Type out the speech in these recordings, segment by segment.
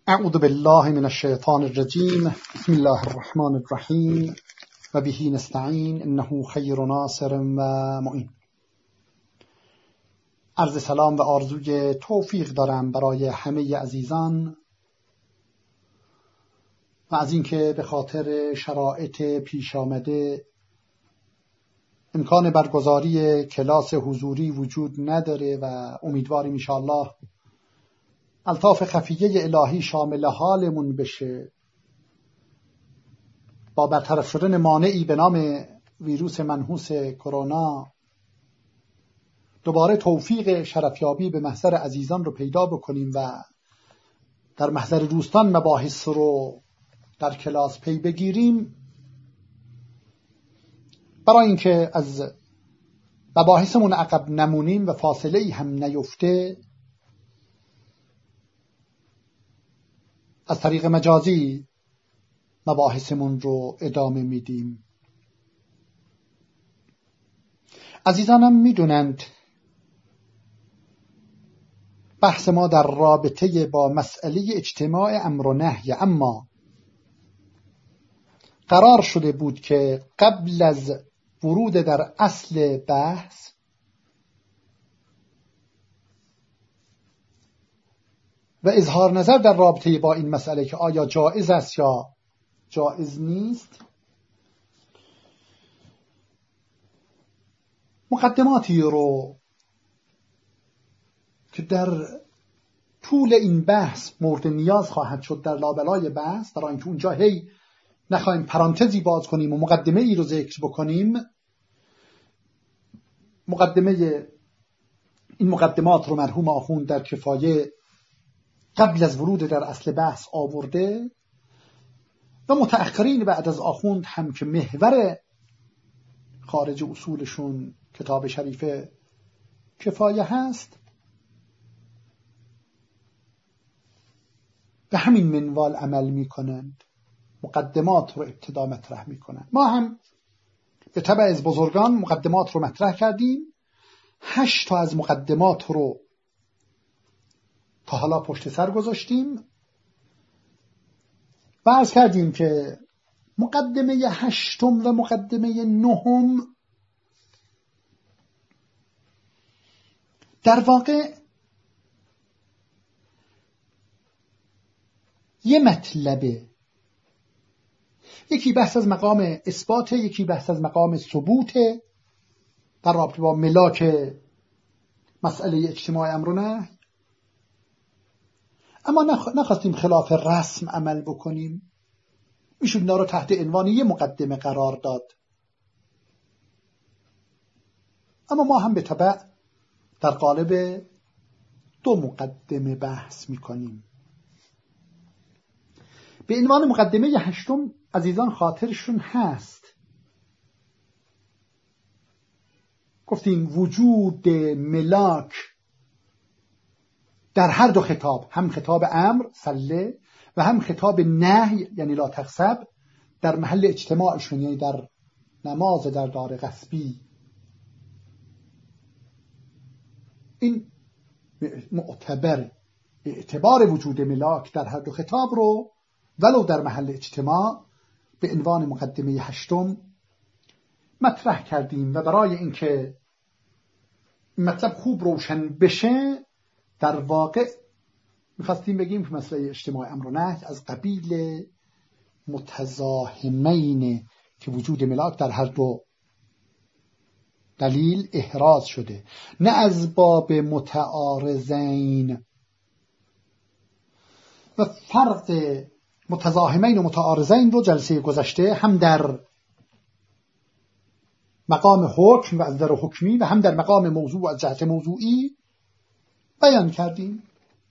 اعوذ بالله من الشیطان الرجیم. بسم الله الرحمن الرحیم و به نستعین انه خیر ناصر و معین. عرض سلام و آرزوی توفیق دارم برای همه عزیزان و از اینکه به خاطر شرایط پیش آمده امکان برگزاری کلاس حضوری وجود نداره و امیدواریم ان شاء الله الطاف خفیه الهی شامل حالمون بشه، با برطرف شدن مانعی به نام ویروس منحوس کرونا دوباره توفیق شرفیابی به محضر عزیزان رو پیدا بکنیم و در محضر دوستان مباحث رو در کلاس پی بگیریم. برای اینکه از مباحثمون عقب نمونیم و فاصله ای هم نیفته، از طریق مجازی مباحثمون رو ادامه میدیم. عزیزانم میدونند بحث ما در رابطه با مسئله اجتماع امر و نهی، اما قرار شده بود که قبل از ورود در اصل بحث و اظهار نظر در رابطه با این مسئله که آیا جایز است یا جایز نیست، مقدماتی رو که در طول این بحث مورد نیاز خواهد شد در لابلای بحث، برای اینکه اونجا هی نخواهیم پرانتزی باز کنیم و مقدمه ای رو ذکر بکنیم، این مقدمات رو مرحوم آخوند در کفایه قبل از ورود در اصل بحث آورده و متأخرین بعد از آخوند هم که محور خارج اصولشون کتاب شریف کفایه هست به همین منوال عمل می کنند، مقدمات رو ابتدا مطرح می کنند. ما هم به تبع از بزرگان مقدمات رو مطرح کردیم. 8 تا از مقدمات رو تا حالا پشت سر گذاشتیم و عرض کردیم که مقدمه 8 و مقدمه 9 در واقع یه مطلبه، یکی بحث از مقام اثبات، یکی بحث از مقام ثبوت در رابطه با ملاک مسئله اجتماع امر و نهی، اما نخواستیم خلاف رسم عمل بکنیم. میشود اینا رو تحت عنوان یه مقدمه قرار داد، اما ما هم به تبع در قالب 2 مقدمه بحث میکنیم. به عنوان مقدمه 8 عزیزان خاطرشون هست گفتیم وجود ملاک در هر 2 خطاب، هم خطاب امر سله و هم خطاب نهی یعنی لا تغصب، در محل اجتماعشون یعنی در نماز در دار غصبی، این معتبر اعتبار وجود ملاک در هر 2 خطاب رو ولو در محل اجتماع به عنوان مقدمه 8 مطرح کردیم. و برای اینکه مطلب خوب روشن بشه، در واقع می‌خواستیم بگیم که مسئله اجتماع امر و نهی از قبیل متزاحمین که وجود ملاک در هر 2 دلیل احراز شده، نه از باب متعارضین. و فرق متزاحمین و متعارضین رو جلسه گذشته هم در مقام حکم و از در حکمی و هم در مقام موضوع و از جهت موضوعی بیان کردیم.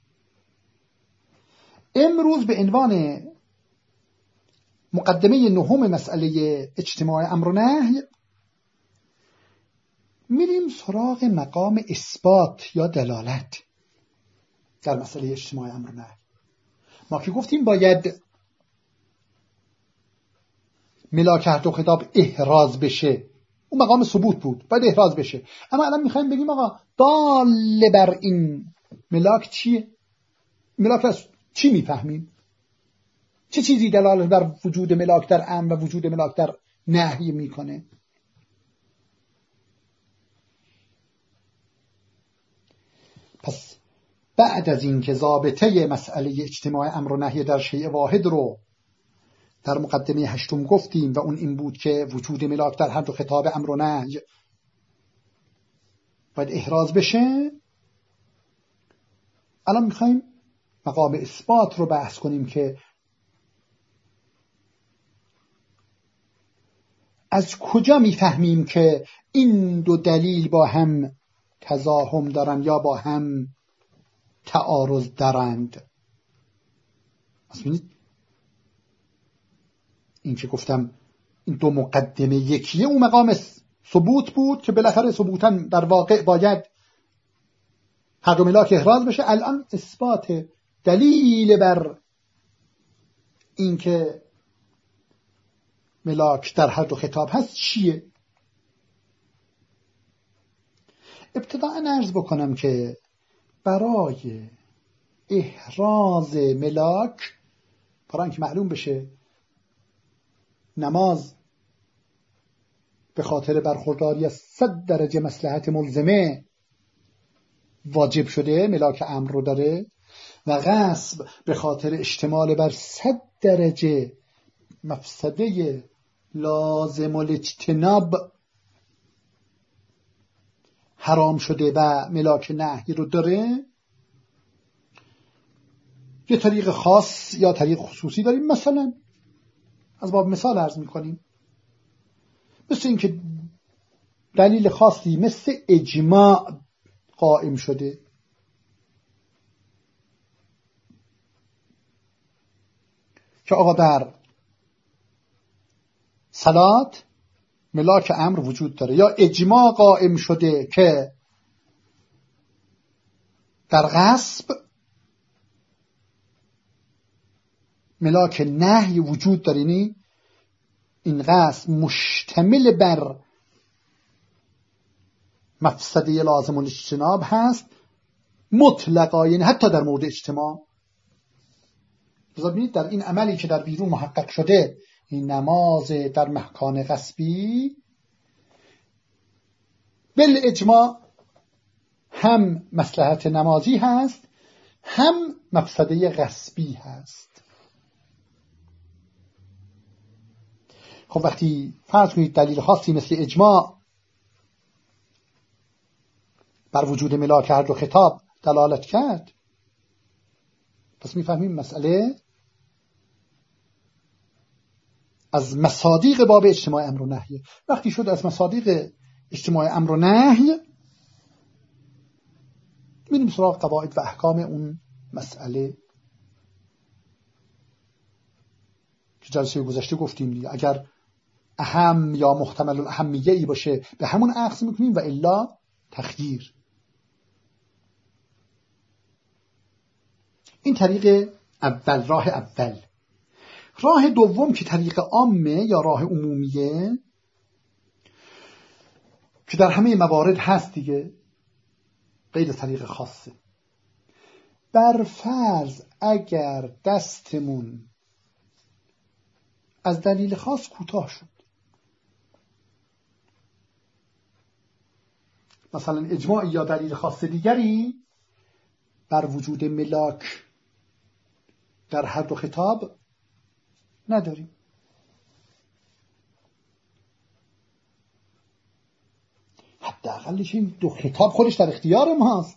امروز به عنوان مقدمه 9 مسئله اجتماع امر و نهی میریم سراغ مقام اثبات یا دلالت در مسئله اجتماع امر و نهی. ما که گفتیم باید ملاک هر 2 خطاب احراز بشه، اون مقام ثبوت بود، باید احراز بشه. اما الان میخوایم بگیم آقا دال بر این ملاک چیه؟ ملاک چی میفهمیم؟ چه چیزی دلالت بر وجود ملاک در امر و وجود ملاک در نهی میکنه؟ پس بعد از این که ضابطه مسئله اجتماع امر و نهی در شیء واحد رو در مقدمه 8 گفتیم و اون این بود که وجود ملاک در هر دو خطاب امر و نهی باید احراز بشه، الان میخوایم مقام اثبات رو بحث کنیم که از کجا میفهمیم که این دو دلیل با هم تزاحم دارن یا با هم تعارض دارند. این که گفتم این دو مقدمه یکیه، اون مقام ثبوت بود که بالاخره ثبوتاً در واقع باید هر دو ملاک احراز بشه. الان اثبات دلیل بر این که ملاک در هر دو خطاب هست چیه؟ ابتداءً عرض بکنم که برای احراز ملاک، برای اینکه معلوم بشه نماز به خاطر برخورداری از 100 درجه مصلحت ملزمه واجب شده، ملاک امر رو داره، و غصب به خاطر اشتمال بر 100 درجه مفسده لازم الاجتناب حرام شده و ملاک نهی رو داره. یه طریق خاص یا طریق خصوصی داریم. مثلا از باب مثال عرض میکنیم، مثل اینکه دلیل خاصی مثل اجماع قائم شده، که آقا در صلات ملاک امر وجود داره، یا اجماع قائم شده که در غصب ملاک نهی وجود داره. این غصب مشتمل بر مفسده لازم الاجتناب هست مطلقا، یعنی حتی در مورد اجتماع. ببینید در این عملی که در بیرون محقق شده، این نماز در مکان غصبی، بالاجماع هم مصلحت نمازی هست هم مفسده غصبی هست. خب وقتی فرض کنید دلیل خاصی مثل اجماع بر وجود ملاک هر دو خطاب دلالت کرد، پس میفهمیم مسئله از مصادیق باب اجتماع امر و نهی. وقتی شد از مصادیق اجتماع امر و نهی، میریم سراغ قواعد و احکام اون مسئله که جلسه گذشته گفتیم. اگر اهم یا محتمل الاهمیه ای باشه به همون اخذ میکنیم و الا تخییر. این طریق اول، راه اول. راه دوم که طریق عامه یا راه عمومیه که در همه موارد هست دیگه، غیر طریق خاصه. بر فرض اگر دستمون از دلیل خاص کوتاه شد، مثلا اجماع یا دلیل خاص دیگری بر وجود ملاک در هر دو خطاب نداریم، حداقلش این دو خطاب خودش در اختیار ماست.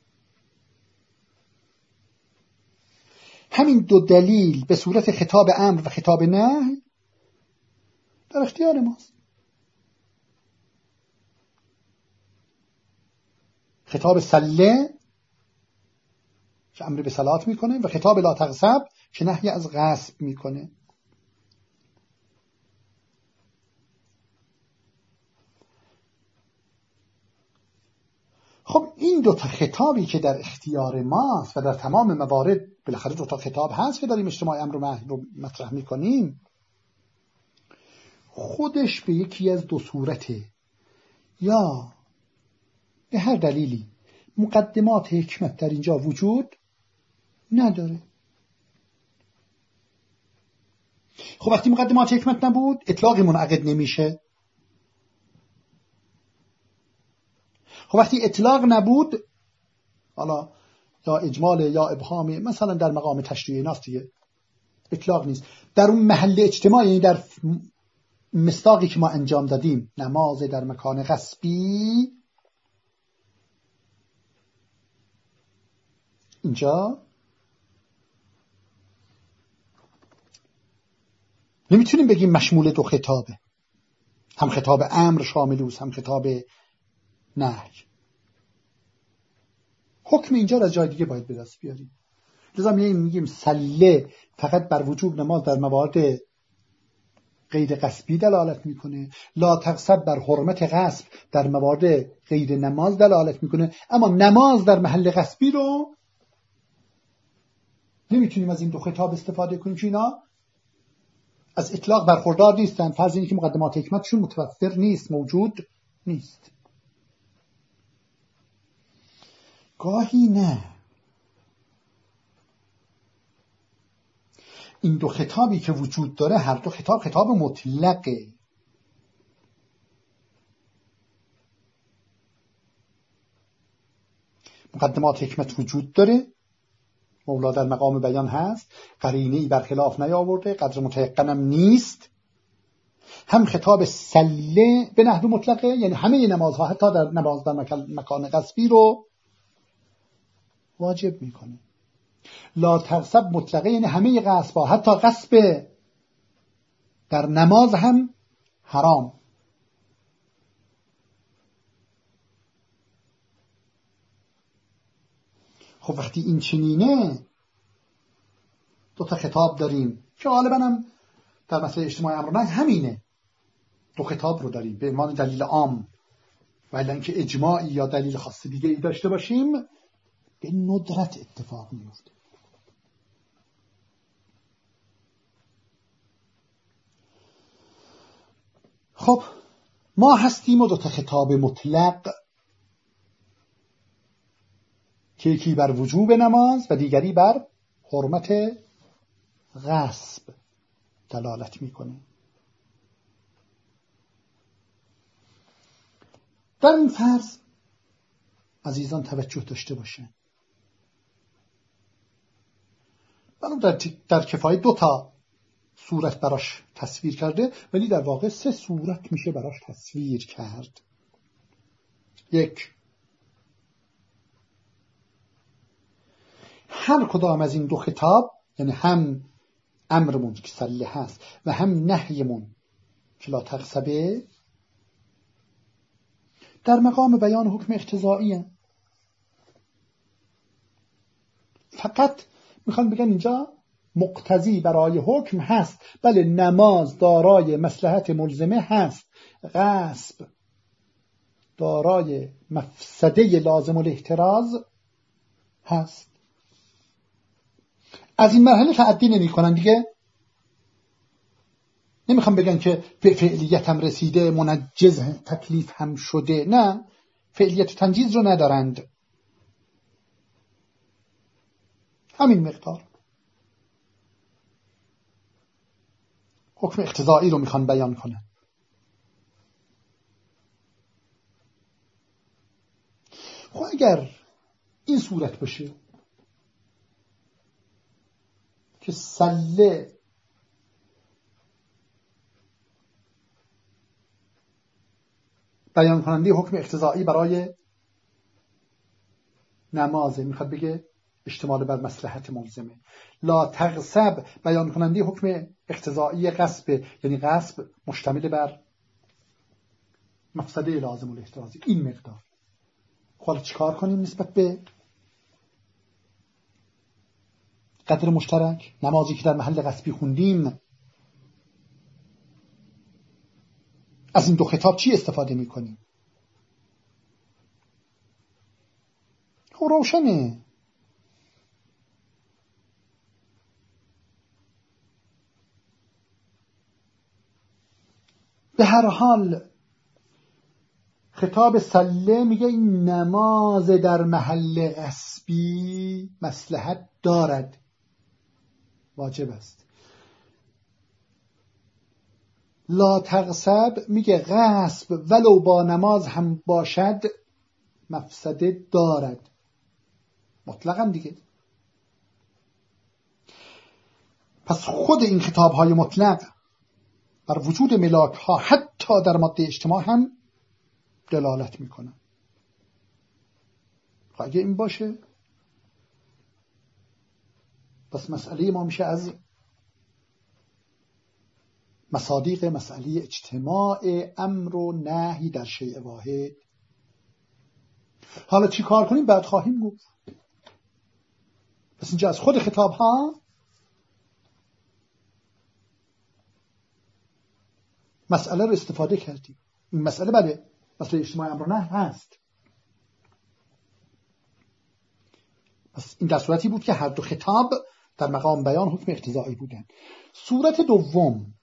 همین دو دلیل به صورت خطاب امر و خطاب نهی در اختیار ماست. خطاب سله که امر به صلات میکنه و خطاب لا تغصب که نهی از غصب میکنه. خب این دو تا خطابی که در اختیار ماست و در تمام موارد بالاخره دو تا خطاب هست که داریم اجتماع امر و نهی رو مطرح میکنیم، خودش به یکی از دو صورته، یا به هر دلیلی مقدمات حکمت در اینجا وجود نداره، خب وقتی مقدمات حکمت نبود اطلاقی منعقد نمیشه. خب وقتی اطلاق نبود، حالا یا اجمال یا ابهام، مثلا در مقام تشریع ایناست دیگه، اطلاق نیست. در اون محل اجتماع، یعنی در مصداقی که ما انجام دادیم، نماز در مکان غصبی، اینجا نمیتونیم بگیم مشمول دو خطابه، هم خطاب امر شامل اوست، هم خطاب نهی. حکم اینجا را جای دیگه باید به دست بیاریم. لذا میگیم سله فقط بر وجوب نماز در موارد غیر غصبی دلالت میکنه، لا تغصب بر حرمت غصب در موارد غیر نماز دلالت میکنه، اما نماز در محل غصبی رو نمیتونیم از این دو خطاب استفاده کنیم چون اینا از اطلاق برخوردار نیستن. فرض اینه که مقدمات حکمتشون متوفر نیست، موجود نیست. گاهی نه، این دو خطابی که وجود داره، هر دو خطاب مطلقه. مقدمات حکمت وجود داره، مولا در مقام بیان هست، قرینه‌ای برخلاف نیاورده، قدر متيقنم نیست. هم خطاب سله به نحو مطلقه، یعنی همه نمازها حتی در نماز در مکان غصبی رو واجب میکنه. لا تغصب مطلقه، یعنی همه غصبها، حتی غصب در نماز هم حرام. خب وقتی این چنینه، دو تا خطاب داریم که غالبا هم در مسئله اجتماع امر و نهی همینه، دو خطاب رو داریم به عنوان دلیل عام، ولی اینکه اجماعی یا دلیل خاص دیگه ای داشته باشیم به ندرت اتفاق میفته. خب ما هستیم و دو تا خطاب مطلق که یکی بر وجوب نماز و دیگری بر حرمت غصب دلالت میکنه. در این فرض عزیزان توجه داشته باشن. من در کفایت دو تا صورت براش تصویر کرده، ولی در واقع سه صورت میشه براش تصویر کرد. یک، هر کدام از این دو خطاب، یعنی هم امرمون که سله هست و هم نهیمون که لا تغصبه، در مقام بیان حکم اقتضایی هست. فقط میخوان بگن اینجا مقتضی برای حکم هست. بله، نماز دارای مصلحت ملزمه هست، غصب دارای مفسده لازم الاحتراز هست. از این مرحله تعدی نمی کنن دیگه. نمیخوام بگن که به فعلیت هم رسیده، منجز تکلیف هم شده. نه، فعلیت و تنجیز رو ندارند، همین مقدار. حکم اقتضایی رو میخوان بیان کنن. خب اگر این صورت باشه که سله بیان کننده حکم اقتضایی برای نمازه، میخواد بگه اشتمال بر مصلحت ملزمه. لا تغصب بیان کننده حکم اقتضایی غصب، یعنی غصب مشتمل بر مفسده لازم الاحترازی. این مقدار. حالا چیکار کنیم نسبت به قدر مشترک نمازی که در محل غصبی خوندیم؟ از این دو خطاب چی استفاده میکنیم؟ خب روشنه. به هر حال خطاب سله میگه این نماز در محل غصبی مصلحت دارد، واجب است. لا تغصب میگه غصب ولو با نماز هم باشد مفسده دارد، مطلقاً دیگه. پس خود این خطابهای مطلق بر وجود ملاک ها حتی در ماده اجتماع هم دلالت میکنن. اگه این باشه پس مسئله ما میشه از مصادیق مسئله اجتماع امر و نهی در شیء واحد. حالا چی کار کنیم بعد خواهیم گفت. پس اینجا از خود خطاب ها مسئله رو استفاده کردیم. این مسئله بله مسئله اجتماع امر و نهی هست. پس این در صورتی بود که هر دو خطاب در مقام بیان حکم اقتضایی بودن. صورت دوم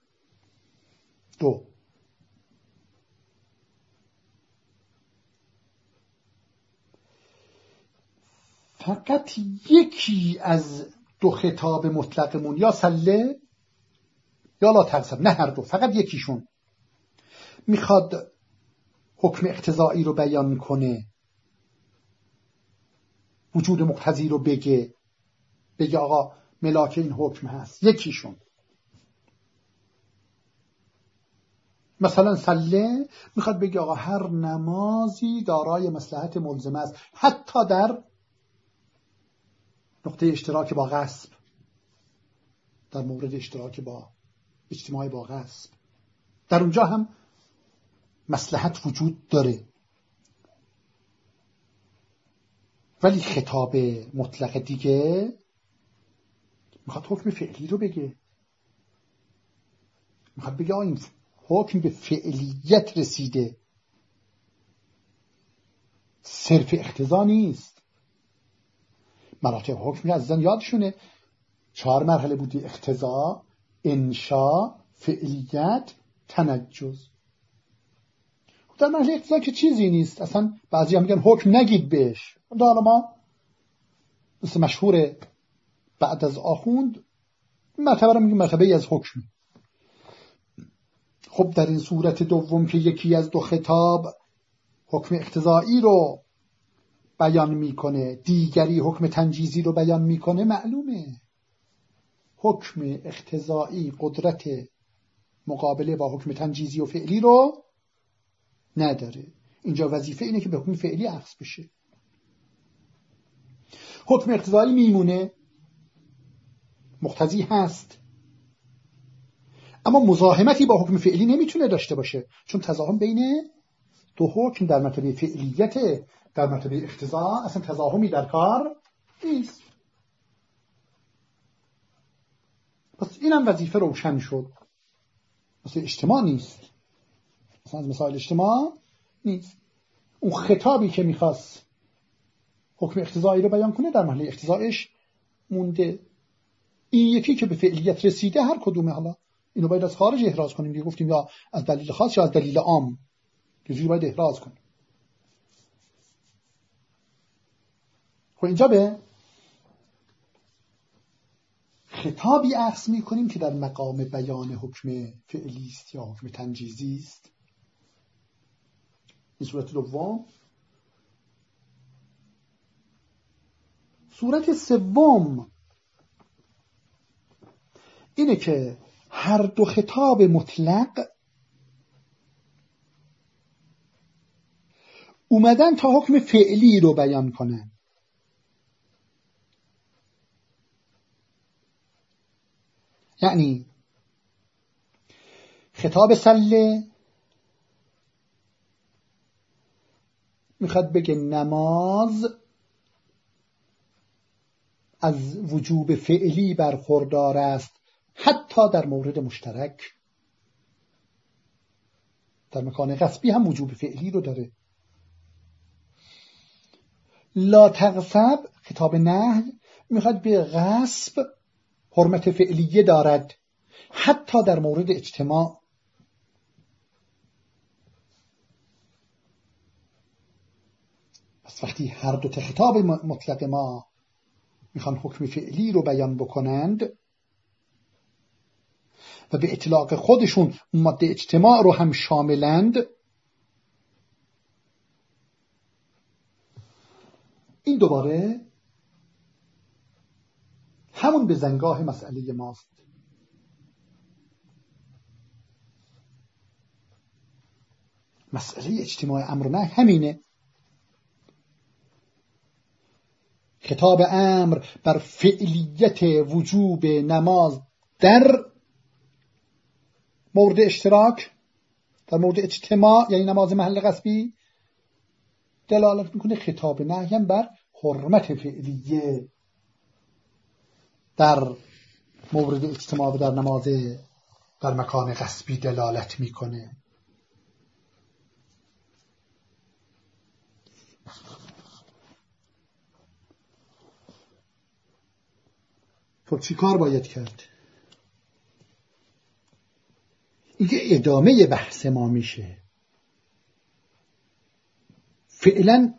فقط یکی از دو خطاب مطلقمون یا سله یا لا تغصب، نه هر دو، فقط یکیشون میخواد حکم اقتضایی رو بیان کنه، وجود مقتضی رو بگه آقا ملاک این حکم هست. یکیشون مثلا سله میخواد بگه آقا هر نمازی دارای مصلحت ملزمه است، حتی در نقطه اشتراک با غصب، در مورد اشتراک با اجتماعی با غصب، در اونجا هم مصلحت وجود داره. ولی خطاب مطلق دیگه میخواد حکم فعلی رو بگه، میخواد بگه این حکم به فعلیت رسیده، صرف اقتضا نیست. مراتب حکم از زن یادشونه 4 مرحله بودی: اقتضا، انشا، فعلیت، تنجز. در مرحله اقتضا که چیزی نیست اصلا، بعضی هم میگن حکم نگید بهش. حالا ما مثل مشهور بعد از آخوند مرتبه رو میگیم مرتبه از حکم. خب در این صورت دوم که یکی از دو خطاب حکم اقتضایی رو بیان میکنه، دیگری حکم تنجیزی رو بیان میکنه، معلومه حکم اقتضایی قدرت مقابله با حکم تنجیزی و فعلی رو نداره. اینجا وظیفه اینه که به حکم فعلی عکس بشه. حکم اقتضایی میمونه، مقتضی هست، اما مزاحمتی با حکم فعلی نمیتونه داشته باشه، چون تزاحم بین دو حکم در مرتبه فعلیت، در مرتبه اقتضا اصلا تزاحمی در کار نیست. پس اینم وظیفه روشن شد. مثل اجتماع نیست، مثلا از مسائل اجتماع نیست. اون خطابی که میخواست حکم اقتضایی رو بیان کنه در محل اقتضایش مونده. این یکی که به فعلیت رسیده هر کدومه، حالا اینو باید از خارج احراز کنیم دیگه. گفتیم یا از دلیل خاص یا از دلیل عام، یه جوری باید احراز کنیم. خب اینجا به خطابی عکس میکنیم که در مقام بیان حکم فعلی است یا حکم تنجیزی است. این صورت دوم. صورت سوم اینه که هر دو خطاب مطلق اومدن تا حکم فعلی رو بیان کنن. یعنی خطاب سله میخواد بگه نماز از وجوب فعلی برخوردار است، حتی در مورد مشترک. در مکان غصبی هم وجوب فعلی رو داره. لا تغصب خطاب نهی میخواد به غصب حرمت فعلیه دارد، حتی در مورد اجتماع. پس وقتی هر دو تا خطاب مطلق ما میخوان حکم فعلی رو بیان بکنند و به اطلاق خودشون ماده اجتماع رو هم شاملند، این دوباره همون به زنگاه مسئله ماست. مسئله اجتماع امر و نهی همینه. خطاب امر بر فعلیت وجوب نماز در مورد اشتراک، در مورد اجتماع یعنی نماز محل غصبی دلالت میکنه. خطاب نهی هم بر حرمت فعلیه در مورد اجتماع و در نماز در مکان غصبی دلالت میکنه. خب چی کار باید کرد؟ اینکه ادامه بحث ما میشه. فعلا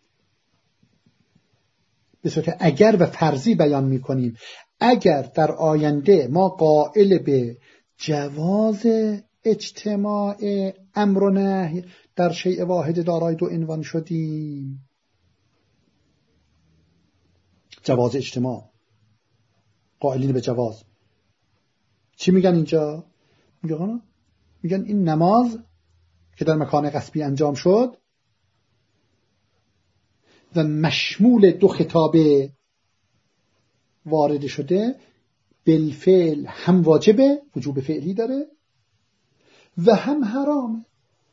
به صورت اگر و فرضی بیان میکنیم. اگر در آینده ما قائل به جواز اجتماع امر و نهی در شیء واحد دارای دو عنوان شدیم، جواز اجتماع، قائلین به جواز، چی میگن اینجا؟ میگن این نماز که در مکان غصبی انجام شد و مشمول دو خطاب وارد شده، بالفعل هم واجبه، وجوب فعلی داره، و هم حرامه.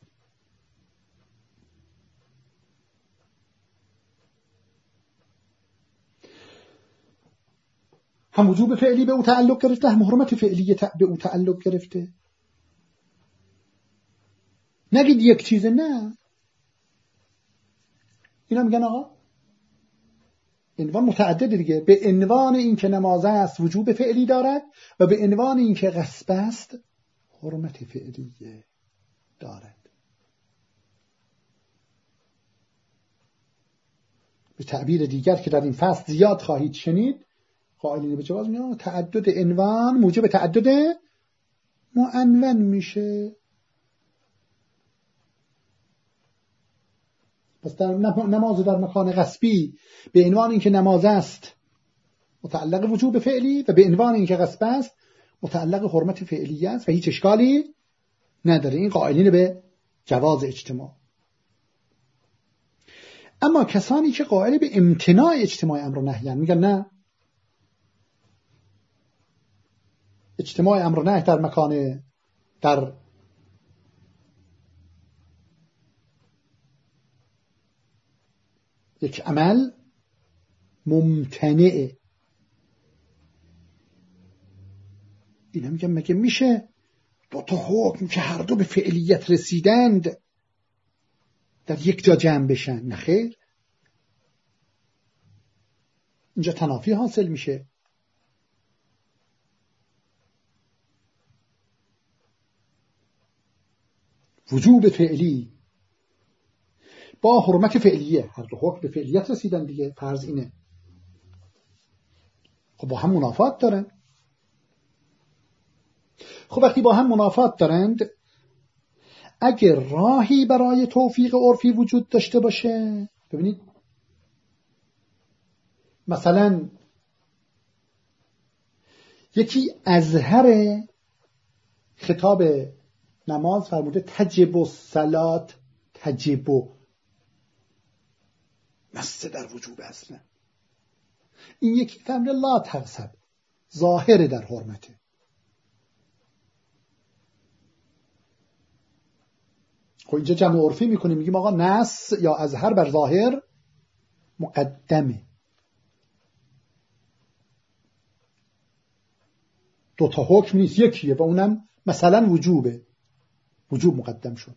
هم وجوب فعلی به او تعلق گرفته، هم حرمت فعلی به او تعلق گرفته. نگید یک چیزه، نه. اینا میگن آقا عنوان متعدده دیگه. به عنوان این که نماز است وجوب فعلی دارد و به عنوان این که غصب است حرمت فعلی دارد. به تعبیر دیگر که در این فصل زیاد خواهید شنید، قائلین به جواز میگن تعدد عنوان موجب تعدد معنون میشه. پس در نماز در مکان غصبی به عنوان اینکه نماز است متعلق وجوب فعلی و به عنوان اینکه غصب است متعلق حرمت فعلی است و هیچ اشکالی نداره. این قائلین به جواز اجتماع. اما کسانی که قائل به امتناع اجتماع امر و نهی میگن نه، اجتماع امر و نهی در مکان در یک عمل ممتنعه. اینا میگن مگه میشه دو تا حکم که هر دو به فعلیت رسیدند در یک جا جمع بشن؟ نه خیر، اینجا تنافی حاصل میشه. وجوب فعلی با حرمت فعلیه، هر دو حکم به فعلیت رسیدن دیگه، فرض اینه. خب با هم منافات دارن. خب وقتی با هم منافات دارند، اگر راهی برای توفیق عرفی وجود داشته باشه، ببینید مثلا یکی اظهر خطاب نماز فرموده تجب الصلاة، تجب نص در وجوب اصلا. این یکی فرموده لا تغصب، ظاهر در حرمته. خب اینجا جمع عرفی میکنیم، میگیم آقا نص یا اظهر بر ظاهر مقدمه. دو تا حکم نیست، یکیه و اونم مثلا وجوبه، وجوب مقدم شد.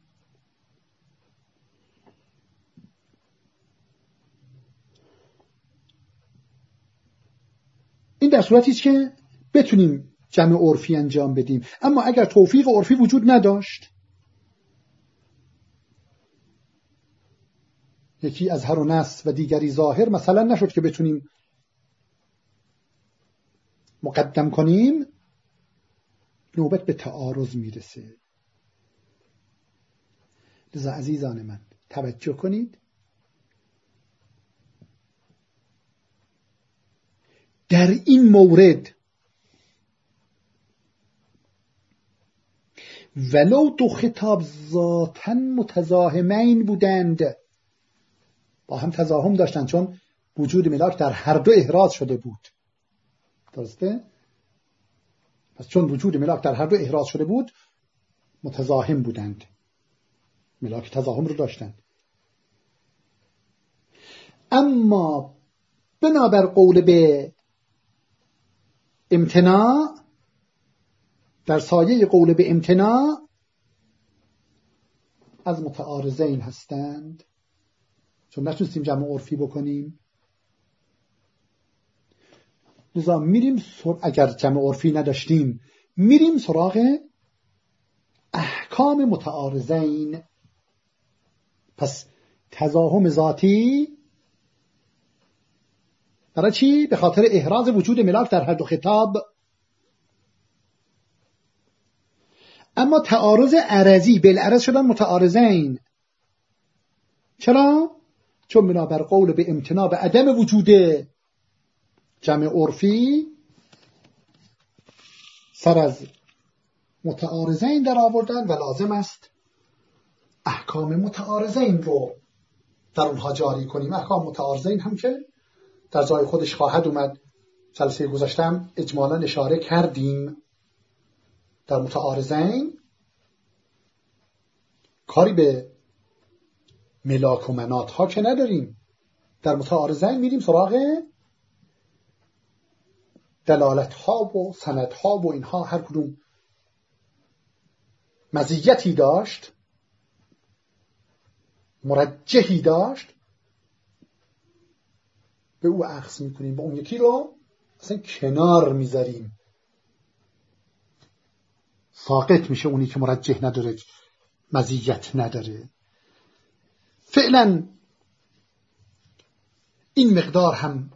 این در صورتی است که بتونیم جمع عرفی انجام بدیم. اما اگر توفیق عرفی وجود نداشت، یکی اظهر و نص و دیگری ظاهر مثلا نشد که بتونیم مقدم کنیم، نوبت به تعارض میرسه. لذا عزیزان من توجه کنید، در این مورد ولو دو خطاب ذاتاً متزاحمین بودند، با هم تزاحم داشتند، چون وجود ملاک در هر دو احراز شده بود. درسته؟ پس چون وجود ملاک در هر دو احراز شده بود متزاحم بودند، ملاک تزاحم رو داشتند. اما بنابر قول به امتناع، در سایه قول به امتناع از متعارضین هستند، چون نتونستیم جمع عرفی بکنیم. لذا میریم اگر جمع عرفی نداشتیم میریم سراغ احکام متعارضین. پس تزاحم ذاتی برای چی؟ به خاطر احراز وجود ملاک در هر دو خطاب. اما تعارض عرضی، بالعرض شدن متعارضین. چرا؟ چون بنابر قول به امتناع به عدم وجود جمع عرفی سر از متعارضین در آوردن و لازم است احکام متعارضین رو در اونها جاری کنیم. احکام متعارضین هم که در جای خودش خواهد اومد، جلسه گذاشتم اجمالا اشاره کردیم. در متعارضین کاری به ملاک و منات ها که نداریم، در متعارضین میریم سراغ دلالت ها و سند ها و اینها، هر کدوم مزیتی داشت، مرجحی داشت، به او اخذ میکنیم، با اون یکی رو اصلا کنار میذاریم، ساقط میشه اونی که مرجح نداره، مزیت نداره. فعلا این مقدار هم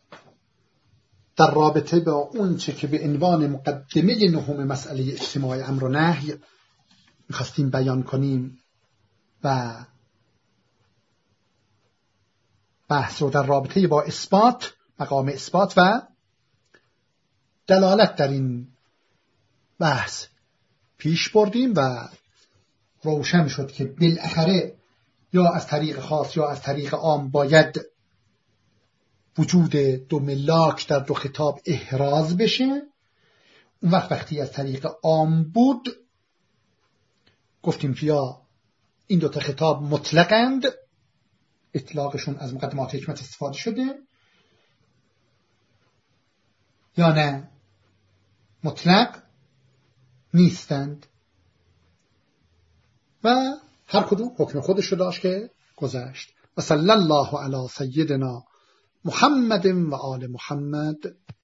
در رابطه با اون چه که به عنوان مقدمه نهم مسئله اجتماع امر و نهی میخواستیم بیان کنیم و بحث رو در رابطه با اثبات، مقام اثبات و دلالت در این بحث پیش بردیم و روشن شد که بالاخره یا از طریق خاص یا از طریق عام باید وجود دو ملاک در دو خطاب احراز بشه. اون وقتی از طریق عام بود گفتیم که یا این دو تا خطاب مطلقند، اطلاقشون از مقدمات حکمت استفاده شده، یا نه مطلق نیستند و هر کدوم حکم خودش رو داشت که گذشت. و صلی الله علی سیدنا محمد و آل محمد.